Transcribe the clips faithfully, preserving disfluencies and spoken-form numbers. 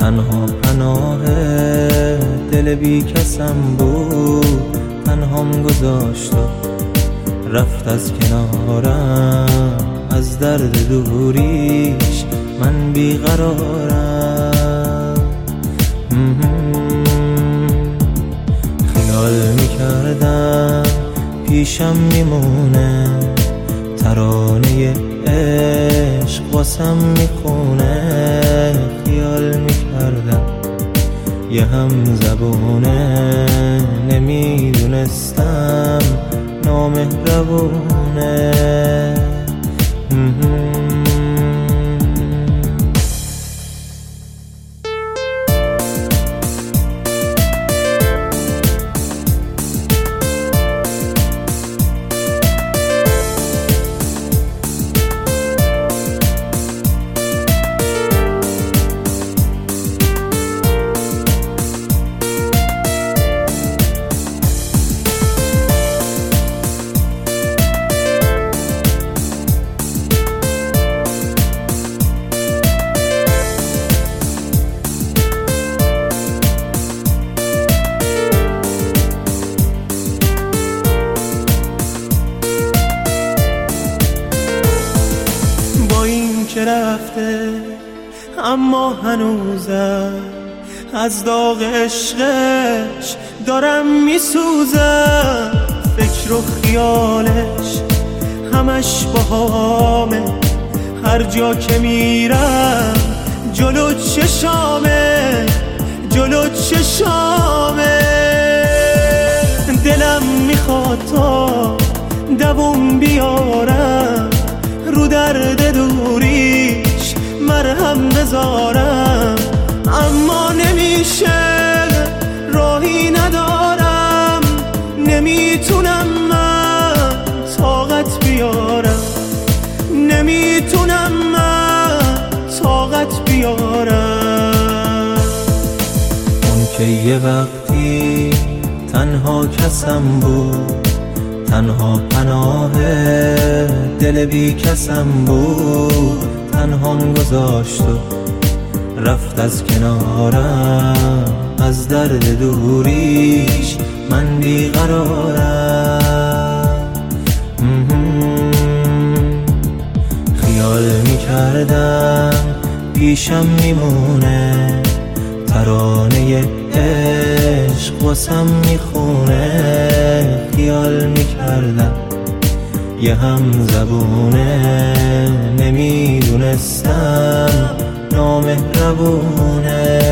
تنها پناه دل بی کسم بود، تنهام گذاشت و رفت از کنارم. از درد دوریش من بیقرارم. خیال میکردم پیشم میمونه، ترانه عشق واسم میخونه. خیال میکردم یه هم زبونه، نمیدونستم نامهربونه. که رفته اما هنوزم از داغ عشقش دارم میسوزم. فکر و خیالش همش باهامه، هر جا که میرم جلو چشامه، جلو چشامه. دلم میخواد تا دووم بیارم، رو درد دوریش مرهم بذارم. اما نمیشه، راهی ندارم، نمیتونم من طاقت بیارم، نمیتونم من طاقت بیارم. اون که یه وقتی تنها کسم بود، تنها پناه دل بی کسم بود، تنهام گذاشت و رفت از کنارم. از درد دوریش من بیقرارم. خیال میکردم پیشم میمونه، ترانه عشق واسم میخونه. خیال میکردم یه هم زبونه، نمیدونستم نامهربونه.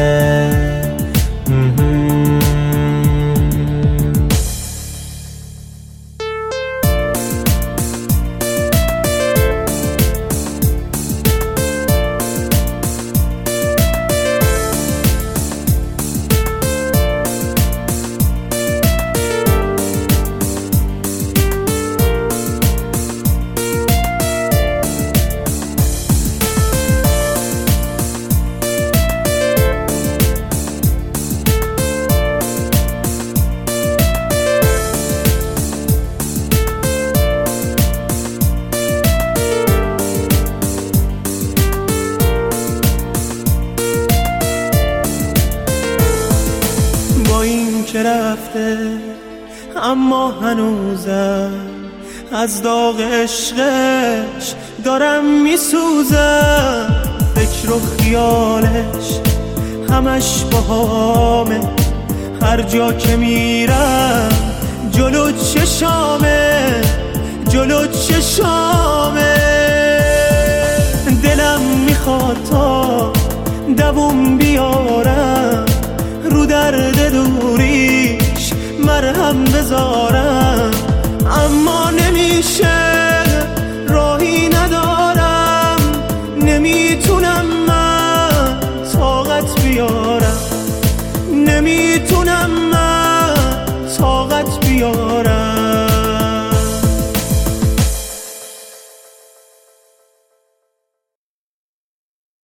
که رفته اما هنوزم از داغ عشقش دارم میسوزم. فکر و خیالش همش باهامه، هر جا که میرم جلو چشامه، جلو چشامه. دلم میخواد تا دووم بیارم، رو درد دوریش مرهم بذارم. اما نمیشه، راهی ندارم، نمیتونم من طاقت بیارم، نمیتونم من طاقت بیارم.